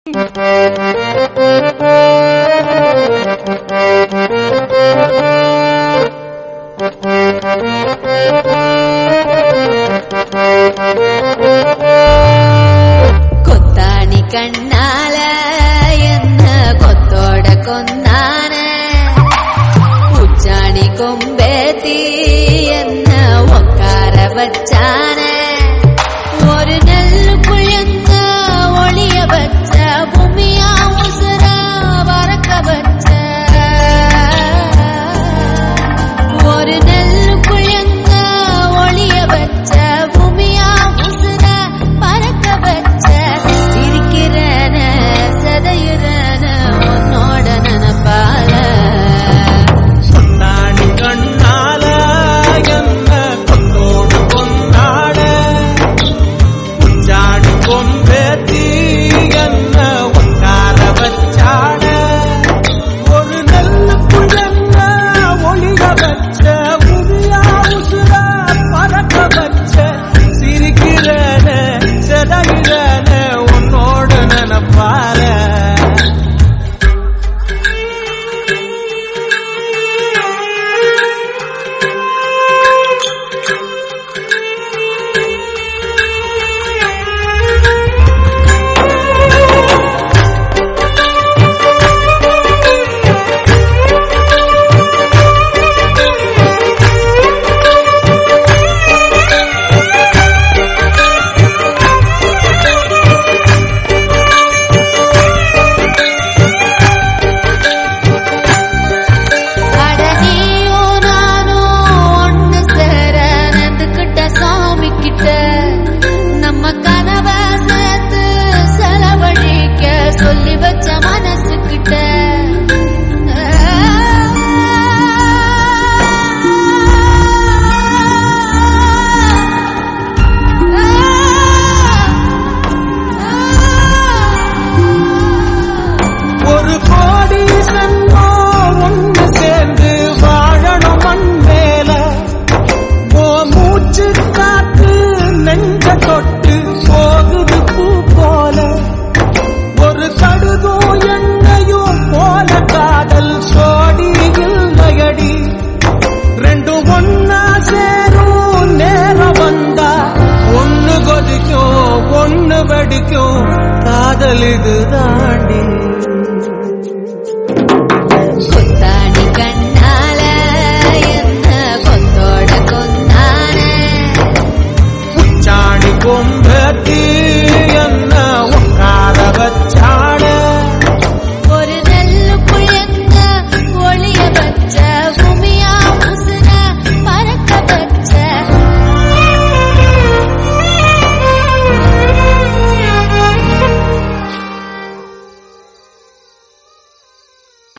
கொத்தாணி கண்ணால என்ன கொத்தோட கொந்தான உச்சாணி கொம்பேத்தி என்ன உக்கார வச்சான ஒரு நெல்லு புழுந்த ஒளிய வச்ச பூமியா உசுர வரக்க வச்ச ஒரு நெல்லு புழுந்த ஒளிய வச்ச பூமியா உசுர பறக்க வச்ச சிரிக்கிறன சதையுறன உன்னோட நினப்பால கொத்தாணி கண்ணால என்ன கொத்தோடு கொண்டாட உச்சாணி கொம்பேத்தி என்ன உட்கார வச்சாட ஒரு நெல்லு புழங்க ஒளிய வச்ச உமியா உசுர பறக்க வச்ச சிரிக்கிறன செதைகிறன உன்னோட நினப்பால சொல்லி வச்ச மனசுக்கிட்ட ஒரு கோடி சன்னோ ஒன்று சேர்ந்து வாழணும் மண் மேல ஓ மூச்சு காத்து நெஞ்ச தொட்டு போகுது பூ போல ஒரு கடுகும் எண்ணையும் போல காதல் சோடியில் நயடி ரெண்டும் ஒன்னா சேரும் நேரம் வந்தா ஒன்னு கொதிக்கும் ஒன்னு வெடிக்கும் காதல் இது தாண்டி